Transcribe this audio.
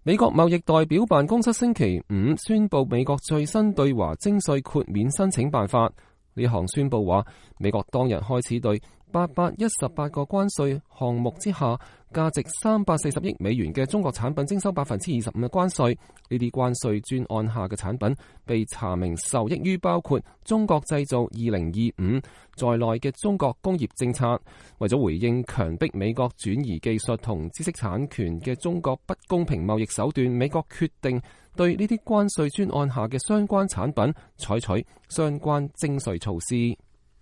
美國貿易代表辦公室星期五宣布美國最新對華徵稅豁免申請辦法。呢項宣布話，美國當日開始對818個關稅項目之下價值340億美元嘅中國產品徵收25%嘅關稅。呢啲關稅專案下嘅產品被查明受益於包括中國製造2025在內嘅中國工業政策。為咗回應強迫美國轉移技術同知識產權嘅中國不公平貿易手段，美國決定對呢啲關稅專案下嘅相關產品採取相關徵稅措施。